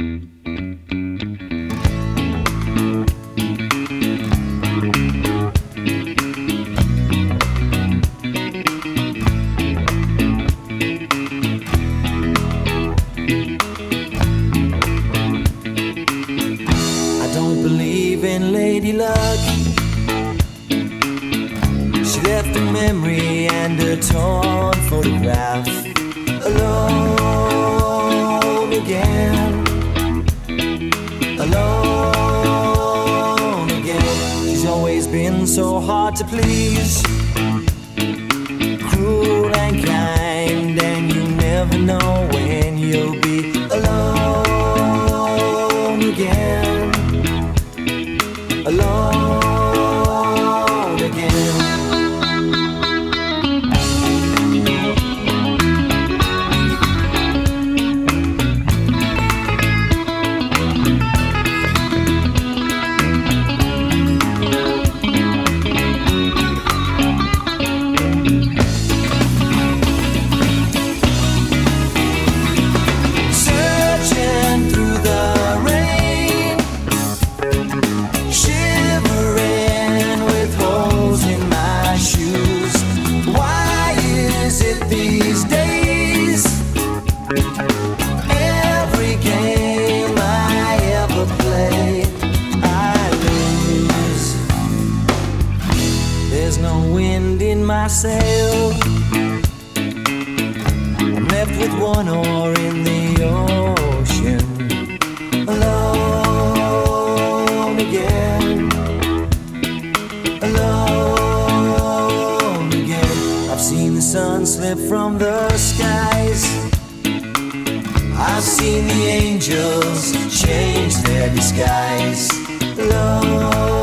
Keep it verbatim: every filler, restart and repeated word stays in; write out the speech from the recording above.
believe in Lady Luck. She left a memory and a torn photograph. Alone again, alone again. She's always been so hard to please, cruel and kind, and you never know when you'll be alone again. Alone again. Searching through the rain, shivering with holes in my shoes. Why is it these days every game I ever play I lose? There's no wind in my sail, I'm left with one oar in the ocean. Alone again, alone again. I've seen the sun slip from the skies, I've seen the angels change their disguise. Alone